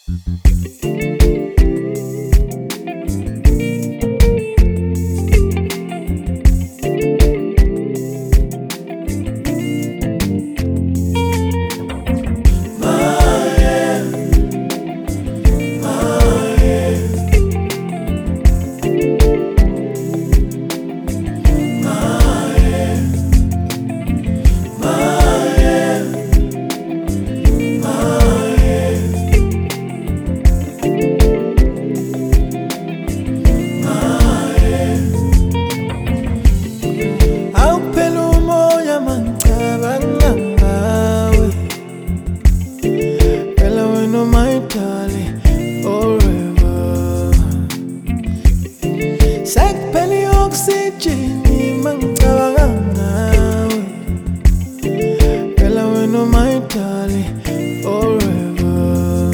Sekuphelile oxygen mangicabanga ngawe, phela wena my darling forever.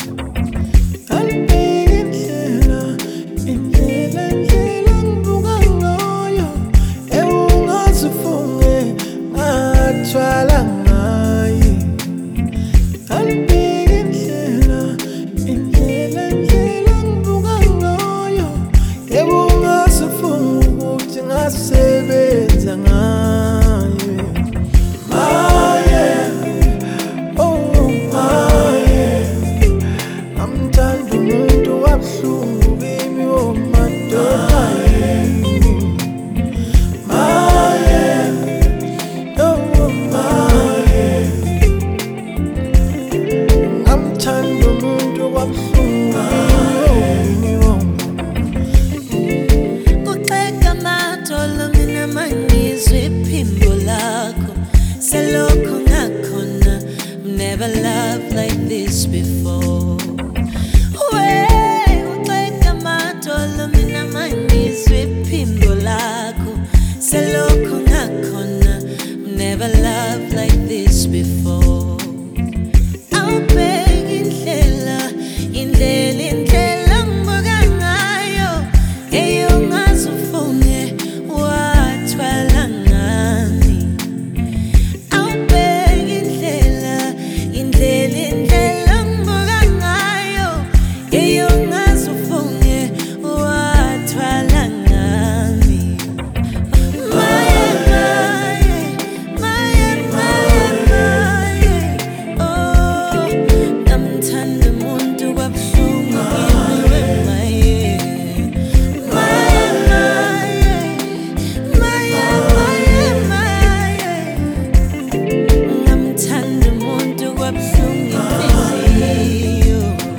Indlela ngibuka ngayo, ungazifunge ngathwala ngaye. Indlela ngibuka ngayo, ungazifunga ukuthi ngasebenza ngaye. Maye, oh maye, amthanda umuntu wabuhlungu kimi womadoda. Maye, oh maye, amthanda umuntu wabuhlungu kimi Kuxega amadolo mina mangizwe iphimbo lakho, selokhu ngakhona, never loved like this before. Kuxega amadolo mina mangizwe iphimbo lakho, selokhu ngakhona, never loved like this before. Awubheka indlela ngibuka ngayo, ungazifunge wathwala ngami. Awubheka indlela ngibuka ngayo, ungazifunge wathwala ngami. Maye, maye, maye, maye, oh, namthanda umuntu kwabuhlungu kimi maye. Maye, maye, maye, maye, namthanda umuntu kwabuhlungu inhliziyo.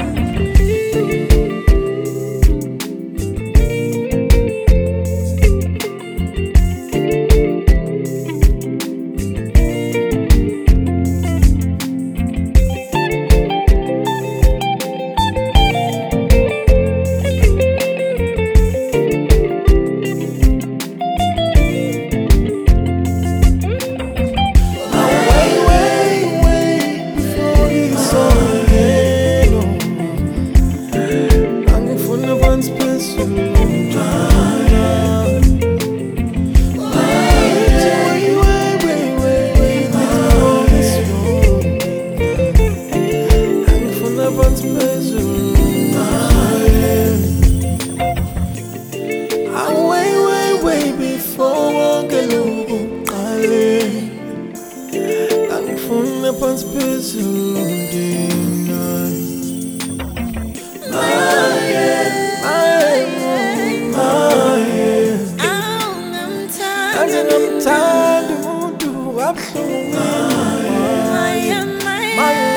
Namthanda umuntu wabuhlungu Maye, maye,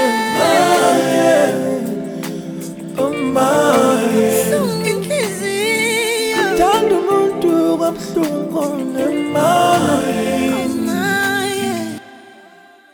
oh maye, buhlungu inhliziyo. amthanda umuntu wabuhlungu nemali.